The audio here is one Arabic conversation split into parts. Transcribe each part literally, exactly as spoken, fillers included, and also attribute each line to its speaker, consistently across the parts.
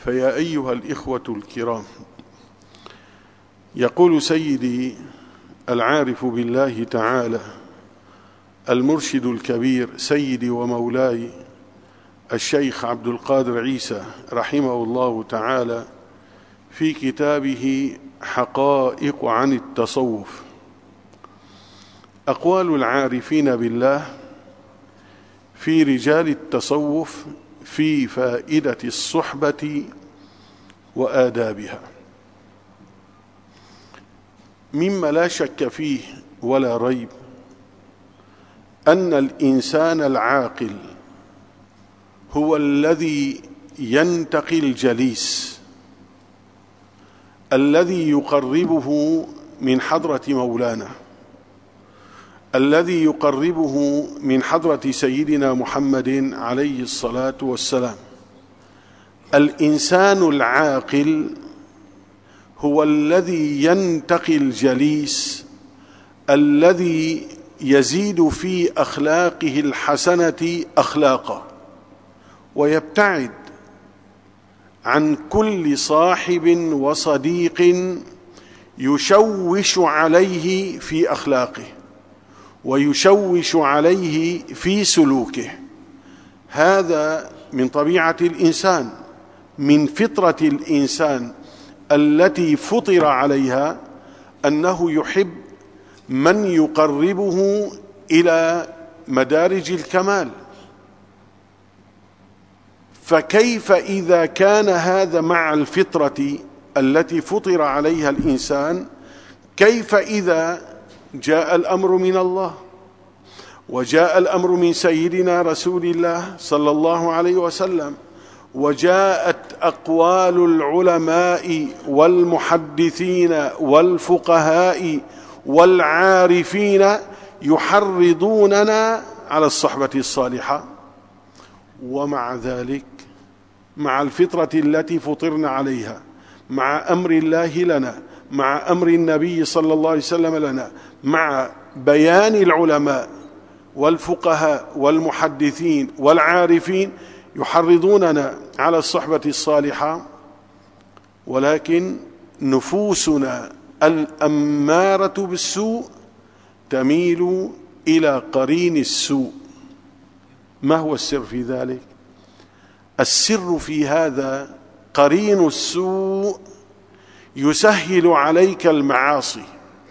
Speaker 1: فيا أيها الإخوة الكرام، يقول سيدي العارف بالله تعالى المرشد الكبير سيدي ومولاي الشيخ عبد القادر عيسى رحمه الله تعالى في كتابه حقائق عن التصوف: أقوال العارفين بالله في رجال التصوف في فائدة الصحبة وآدابها. مما لا شك فيه ولا ريب أن الإنسان العاقل هو الذي ينتقي الجليس الذي يقربه من حضرة مولانا، الذي يقربه من حضرة سيدنا محمد عليه الصلاة والسلام. الإنسان العاقل هو الذي ينتقي الجليس الذي يزيد في أخلاقه الحسنة أخلاقا، ويبتعد عن كل صاحب وصديق يشوش عليه في أخلاقه ويشوش عليه في سلوكه. هذا من طبيعة الإنسان، من فطرة الإنسان التي فطر عليها، أنه يحب من يقربه إلى مدارج الكمال. فكيف إذا كان هذا مع الفطرة التي فطر عليها الإنسان، كيف إذا جاء الأمر من الله وجاء الأمر من سيدنا رسول الله صلى الله عليه وسلم، وجاءت أقوال العلماء والمحدثين والفقهاء والعارفين يحرضوننا على الصحبة الصالحة؟ ومع ذلك، مع الفطرة التي فطرنا عليها، مع أمر الله لنا، مع أمر النبي صلى الله عليه وسلم لنا، مع بيان العلماء والفقهاء والمحدثين والعارفين يحرضوننا على الصحبة الصالحة، ولكن نفوسنا الأمارة بالسوء تميل إلى قرين السوء. ما هو السر في ذلك؟ السر في هذا قرين السوء يسهل عليك المعاصي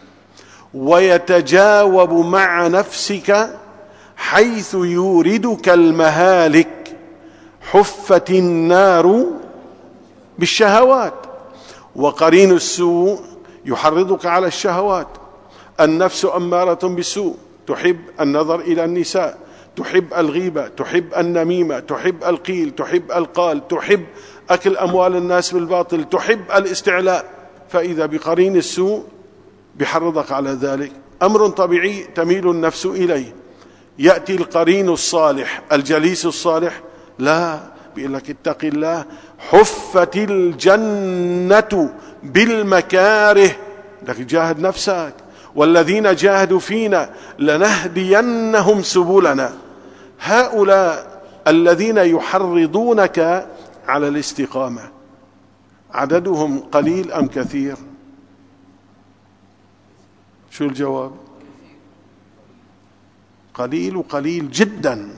Speaker 1: ويتجاوب مع نفسك حيث يوردك المهالك. حفت النار بالشهوات، وقرين السوء يحرضك على الشهوات. النفس أمارة بالسوء، تحب النظر إلى النساء، تحب الغيبة، تحب النميمة، تحب القيل، تحب القال، تحب أكل أموال الناس بالباطل، تحب الاستعلاء. فإذا بقرين السوء بحرضك على ذلك، أمر طبيعي تميل النفس إليه. يأتي القرين الصالح، الجليس الصالح، لا، بيقول لك اتق الله، حفت الجنة بالمكاره، لك جاهد نفسك، والذين جاهدوا فينا لنهدينهم سبلنا. هؤلاء الذين يحرضونك على الاستقامة عددهم قليل أم كثير؟ شو الجواب؟ قليل، قليل جدا،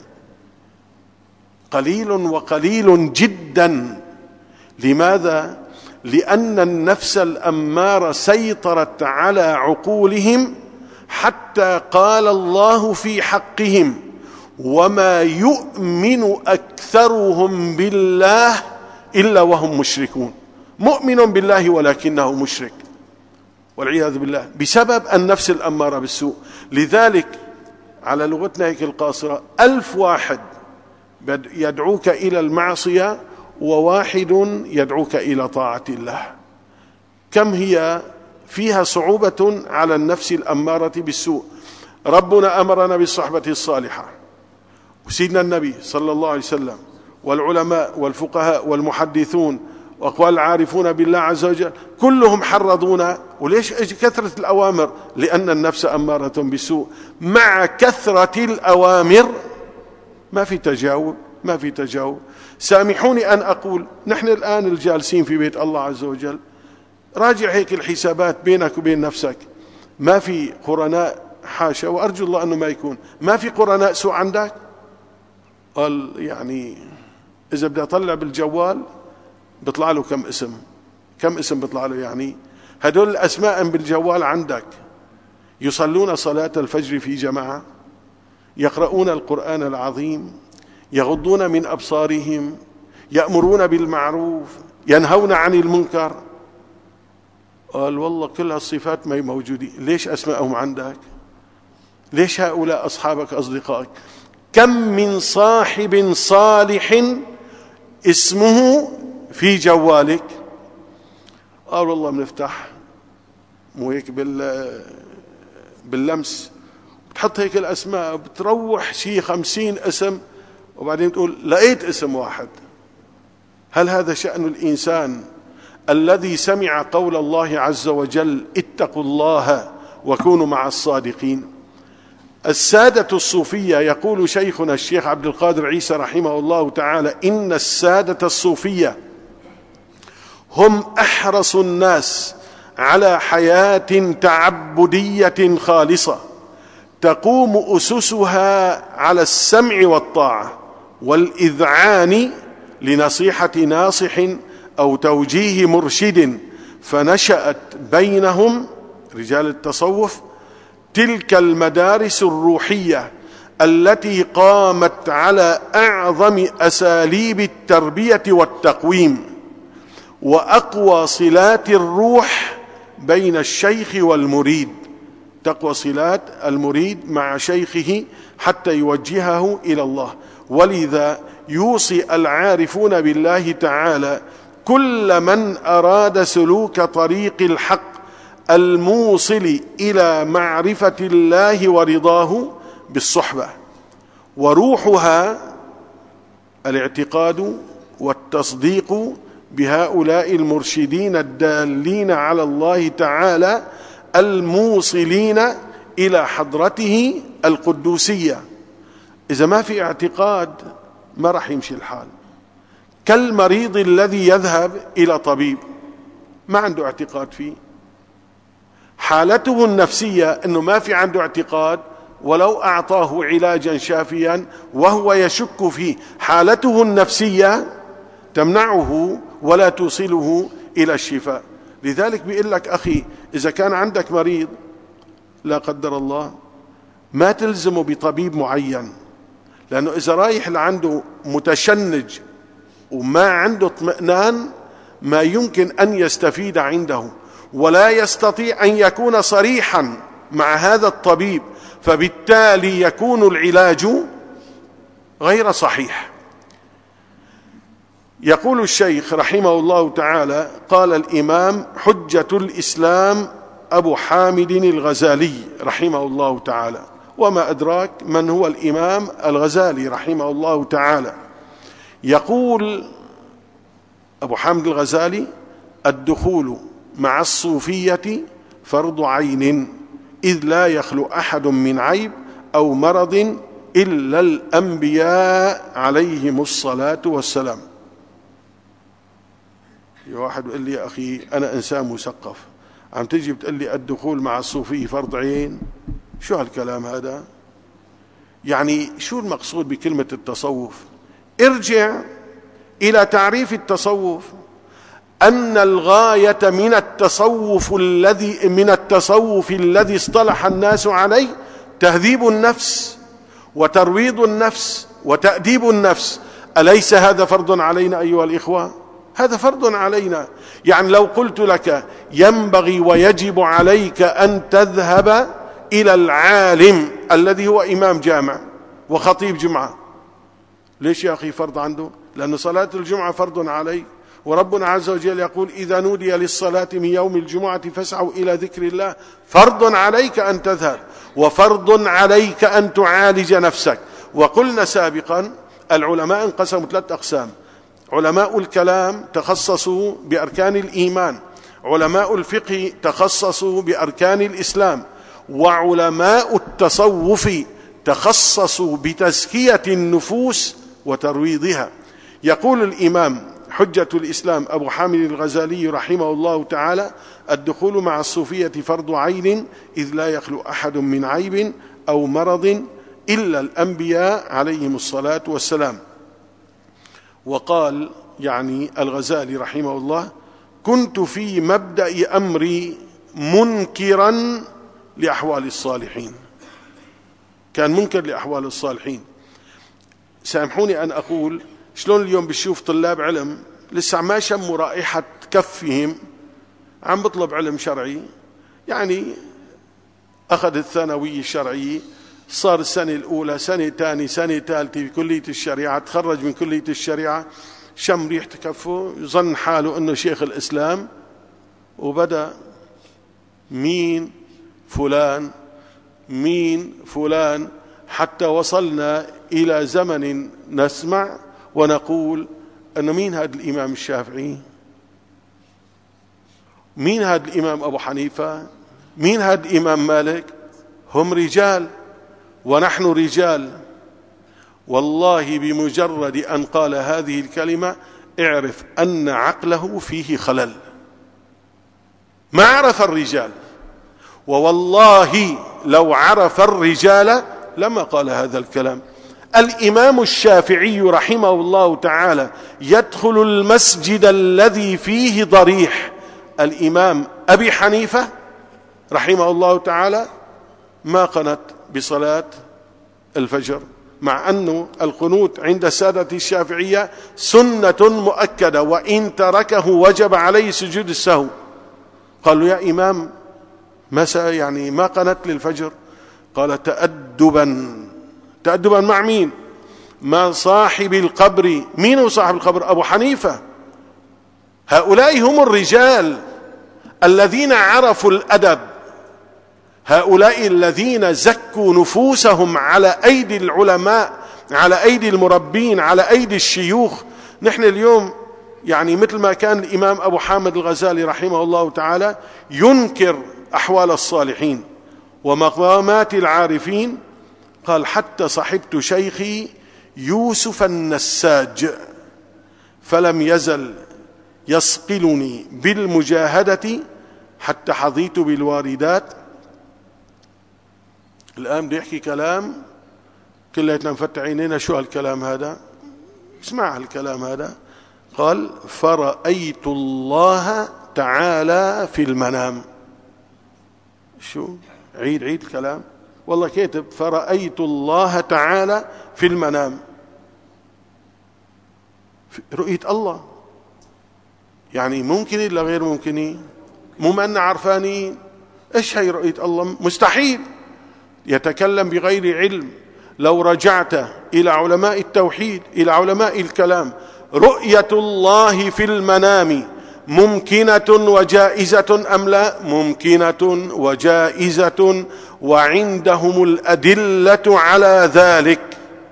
Speaker 1: قليل وقليل جدا. لماذا؟ لأن النفس الأمارة سيطرت على عقولهم حتى قال الله في حقهم: وما يؤمن أكثرهم بالله إلا وهم مشركون. مؤمن بالله ولكنه مشرك والعياذ بالله، بسبب النفس الأمارة بالسوء. لذلك على لغتنا هيك القاصرة، ألف واحد يدعوك إلى المعصية وواحد يدعوك إلى طاعة الله. كم هي فيها صعوبة على النفس الأمارة بالسوء. ربنا أمرنا بالصحبة الصالحة، وسيدنا النبي صلى الله عليه وسلم والعلماء والفقهاء والمحدثون وأقوال العارفون بالله عز وجل كلهم حرضونا. وليش كثرة الأوامر؟ لأن النفس أمارة بالسوء. مع كثرة الأوامر ما في تجاوب، ما في تجاوب. سامحوني أن أقول نحن الآن الجالسين في بيت الله عز وجل، راجع هيك الحسابات بينك وبين نفسك، ما في قرناء، حاشا وأرجو الله أنه ما يكون، ما في قرناء سوء عندك؟ قال يعني إذا بدي أطلع بالجوال بيطلع له كم اسم، كم اسم بيطلع له؟ يعني هدول الأسماء بالجوال عندك، يصلون صلاة الفجر في جماعة، يقرؤون القرآن العظيم، يغضون من أبصارهم، يأمرون بالمعروف، ينهون عن المنكر. قال والله كل هالصفات ما هي موجودة، ليش أسمائهم عندك؟ ليش هؤلاء أصحابك أصدقائك؟ كم من صاحب صالح اسمه في جوالك؟ قال والله بنفتح مو هيك بال باللمس، بتحط هيك الأسماء، بتروح شي خمسين اسم وبعدين تقول لقيت اسم واحد. هل هذا شأن الإنسان الذي سمع قول الله عز وجل اتقوا الله وكونوا مع الصادقين؟ السادة الصوفية، يقول شيخنا الشيخ عبد القادر عيسى رحمه الله تعالى: إن السادة الصوفية هم أحرص الناس على حياة تعبدية خالصة تقوم أسسها على السمع والطاعة والإذعان لنصيحة ناصح أو توجيه مرشد، فنشأت بينهم رجال التصوف تلك المدارس الروحية التي قامت على أعظم أساليب التربية والتقويم وأقوى صلات الروح بين الشيخ والمريد، تقوى صلات المريد مع شيخه حتى يوجهه إلى الله. ولذا يوصي العارفون بالله تعالى كل من أراد سلوك طريق الحق الموصل إلى معرفة الله ورضاه بالصحبة، وروحها الاعتقاد والتصديق بهؤلاء المرشدين الدالين على الله تعالى الموصلين إلى حضرته القدوسية. إذا ما في اعتقاد ما رح يمشي الحال، كالمريض الذي يذهب إلى طبيب ما عنده اعتقاد فيه، حالته النفسية أنه ما في عنده اعتقاد، ولو أعطاه علاجا شافيا وهو يشك فيه، حالته النفسية تمنعه ولا توصله إلى الشفاء. لذلك بيقول لك أخي إذا كان عندك مريض لا قدر الله ما تلزمه بطبيب معين، لأنه إذا رايح لعنده متشنج وما عنده اطمئنان ما يمكن أن يستفيد عنده، ولا يستطيع أن يكون صريحا مع هذا الطبيب، فبالتالي يكون العلاج غير صحيح. يقول الشيخ رحمه الله تعالى: قال الإمام حجة الإسلام أبو حامد الغزالي رحمه الله تعالى. وما أدراك من هو الإمام الغزالي رحمه الله تعالى؟ يقول أبو حامد الغزالي: الدخول مع الصوفية فرض عين، إذ لا يخلو أحد من عيب أو مرض إلا الأنبياء عليهم الصلاة والسلام. واحد يقول لي: يا أخي أنا إنسان مثقف، عم تجي بتقول لي الدخول مع الصوفية فرض عين؟ شو هالكلام هذا؟ يعني شو المقصود بكلمة التصوف؟ ارجع إلى تعريف التصوف، أن الغاية من التصوف الذي من التصوف الذي اصطلح الناس عليه تهذيب النفس وترويض النفس وتأديب النفس. أليس هذا فرض علينا أيها الإخوة؟ هذا فرض علينا. يعني لو قلت لك ينبغي ويجب عليك أن تذهب إلى العالم الذي هو إمام جامع وخطيب جمعة، ليش يا أخي فرض عنده؟ لأن صلاة الجمعة فرض عليك، وربنا عز وجل يقول: إذا نودي للصلاة من يوم الجمعة فاسعوا إلى ذكر الله. فرض عليك أن تذهب، وفرض عليك أن تعالج نفسك. وقلنا سابقا العلماء انقسموا ثلاث أقسام: علماء الكلام تخصصوا بأركان الإيمان، علماء الفقه تخصصوا بأركان الإسلام، وعلماء التصوف تخصصوا بتزكية النفوس وترويضها. يقول الإمام حجة الإسلام أبو حامد الغزالي رحمه الله تعالى: الدخول مع الصوفية فرض عين، إذ لا يخلو أحد من عيب أو مرض إلا الأنبياء عليهم الصلاة والسلام. وقال يعني الغزالي رحمه الله: كنت في مبدأ أمري منكرا لأحوال الصالحين. كان منكر لأحوال الصالحين. سامحوني أن أقول، شلون اليوم بشوف طلاب علم لسه ما شموا رائحة كفهم عم بطلب علم شرعي، يعني أخذ الثانوية الشرعية، صار السنة الأولى، سنة ثانية، سنة ثالثة في كلية الشريعة، تخرج من كلية الشريعة، شم ريحة كفه، يظن حاله أنه شيخ الإسلام، وبدأ مين فلان مين فلان، حتى وصلنا إلى زمن نسمع ونقول أنه مين هذا الإمام الشافعي، مين هذا الإمام أبو حنيفة، مين هذا الإمام مالك. هم رجال ونحن رجال. والله بمجرد أن قال هذه الكلمة اعرف أن عقله فيه خلل، ما عرف الرجال، ووالله لو عرف الرجال لما قال هذا الكلام. الإمام الشافعي رحمه الله تعالى يدخل المسجد الذي فيه ضريح. الإمام أبي حنيفة رحمه الله تعالى ما قنت بصلاة الفجر، مع أنه القنوت عند السادة الشافعية سنة مؤكدة، وإن تركه وجب عليه سجود السهو. قالوا: يا إمام ما يعني ما قنت للفجر؟ قال: تأدبا. تأدبا مع مين؟ مع صاحب القبر. مين هو صاحب القبر؟ أبو حنيفة. هؤلاء هم الرجال الذين عرفوا الأدب، هؤلاء الذين زكوا نفوسهم على أيدي العلماء، على أيدي المربين، على أيدي الشيوخ. نحن اليوم يعني مثل ما كان الإمام أبو حامد الغزالي رحمه الله تعالى ينكر أحوال الصالحين ومقامات العارفين، قال: حتى صحبت شيخي يوسف النساج فلم يزل يصقلني بالمجاهدة حتى حظيت بالواردات. الآن بده يحكي كلام كلياتنا نفتح عينينا، شو هالكلام هذا؟ اسمع هالكلام هذا. قال: فرأيت الله تعالى في المنام. شو؟ عيد عيد الكلام. والله كاتب: فرأيت الله تعالى في المنام. رؤية الله يعني ممكن ولا غير ممكن؟ مو ما أننا عرفانين. إيش هي رؤية الله؟ مستحيل. يتكلم بغير علم. لو رجعت إلى علماء التوحيد، إلى علماء الكلام، رؤية الله في المنام ممكنة وجائزة أم لا؟ ممكنة وجائزة، وعندهم الأدلة على ذلك.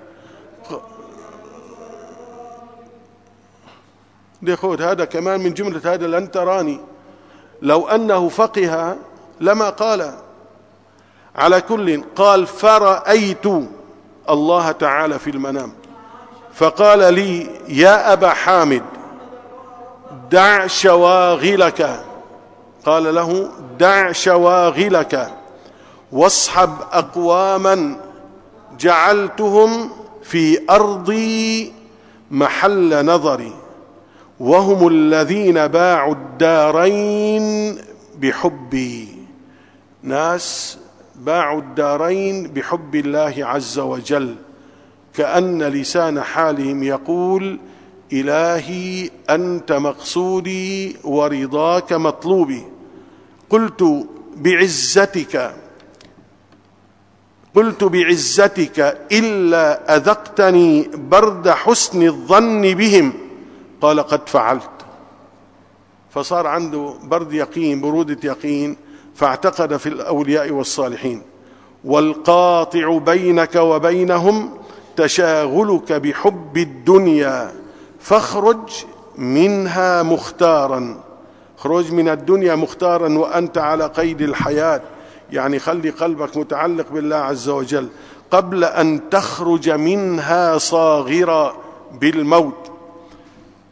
Speaker 1: دي خود هذا كمان من جملة هذا لن تراني. لو أنه فقه لما قال. على كل قال: فرأيت الله تعالى في المنام، فقال لي: يا أبا حامد دع شواغلك. قال له: دع شواغلك واصحب أقواما جعلتهم في أرضي محل نظري، وهم الذين باعوا الدارين بحبي. ناس باعوا الدارين بحب الله عز وجل، كأن لسان حالهم يقول: إلهي أنت مقصودي ورضاك مطلوبي. قلت بعزتك قلت بعزتك إلا أذقتني برد حسن الظن بهم. قال: قد فعلت. فصار عنده برد يقين، برودة يقين، فاعتقد في الأولياء والصالحين. والقاطع بينك وبينهم تشاغلك بحب الدنيا، فاخرج منها مختارا. خرج من الدنيا مختارا وأنت على قيد الحياة، يعني خلي قلبك متعلق بالله عز وجل قبل أن تخرج منها صاغرا بالموت.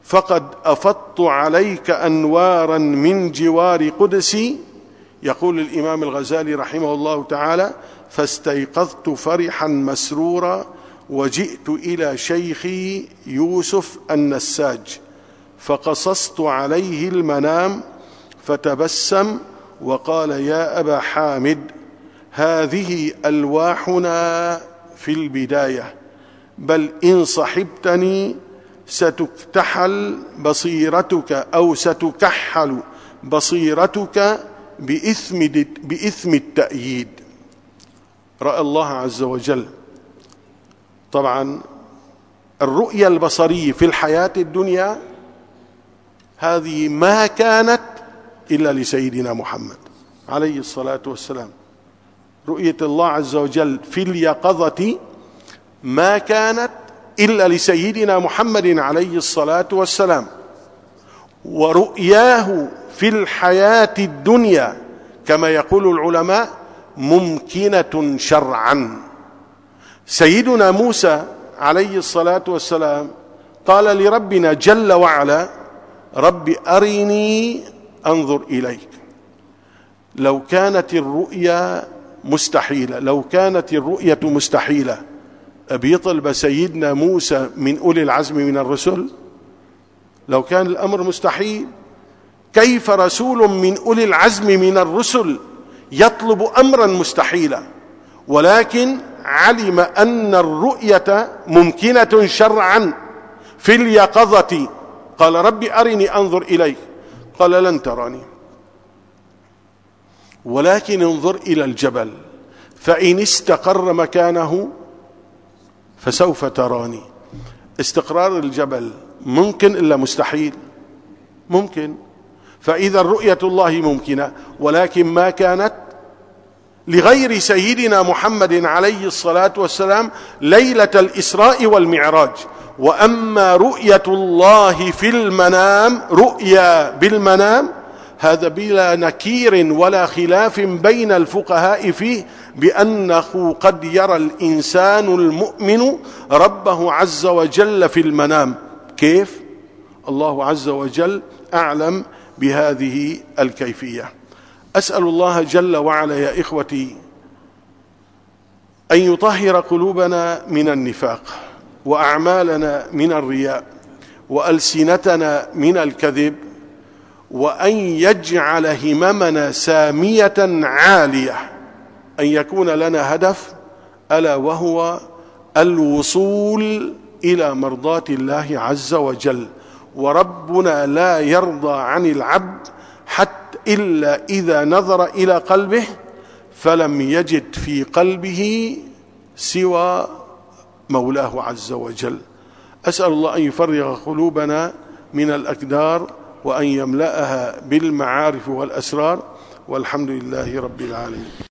Speaker 1: فقد أفضت عليك أنوارا من جوار قدسي. يقول الإمام الغزالي رحمه الله تعالى: فاستيقظت فرحا مسرورا وجئت إلى شيخي يوسف النساج فقصصت عليه المنام فتبسم وقال: يا أبا حامد، هذه ألواحنا في البداية، بل إن صحبتني ستكتحل بصيرتك أو ستكحل بصيرتك بإثم, بإثم التأييد. رأى الله عز وجل. طبعا الرؤية البصرية في الحياة الدنيا هذه ما كانت إلا لسيدنا محمد عليه الصلاة والسلام. رؤية الله عز وجل في اليقظة ما كانت إلا لسيدنا محمد عليه الصلاة والسلام، ورؤياه في الحياة الدنيا كما يقول العلماء ممكنة شرعا. سيدنا موسى عليه الصلاة والسلام قال لربنا جل وعلا: رب أرني أنظر إليك. لو كانت الرؤيا مستحيلة لو كانت الرؤية مستحيلة أبيطلب سيدنا موسى من أولي العزم من الرسل؟ لو كان الأمر مستحيل كيف رسول من أولي العزم من الرسل يطلب أمرا مستحيلا؟ ولكن علم أن الرؤية ممكنة شرعا في اليقظة. قال: رب أرني أنظر إليك. قال: لن تراني، ولكن انظر إلى الجبل فإن استقر مكانه فسوف تراني. استقرار الجبل ممكن إلا مستحيل؟ ممكن. فإذا رؤية الله ممكنة، ولكن ما كانت لغير سيدنا محمد عليه الصلاة والسلام ليلة الإسراء والمعراج. وأما رؤية الله في المنام، رؤيا بالمنام، هذا بلا نكير ولا خلاف بين الفقهاء فيه بأنه قد يرى الإنسان المؤمن ربه عز وجل في المنام. كيف؟ الله عز وجل أعلم بهذه الكيفية. أسأل الله جل وعلا يا إخوتي أن يطهر قلوبنا من النفاق، وأعمالنا من الرياء، وألسنتنا من الكذب، وأن يجعل هممنا سامية عالية، أن يكون لنا هدف ألا وهو الوصول إلى مرضاة الله عز وجل. وربنا لا يرضى عن العبد حتى إلا إذا نظر إلى قلبه فلم يجد في قلبه سوى مولاه عز وجل. أسأل الله أن يفرغ قلوبنا من الأكدار وأن يملأها بالمعارف والأسرار، والحمد لله رب العالمين.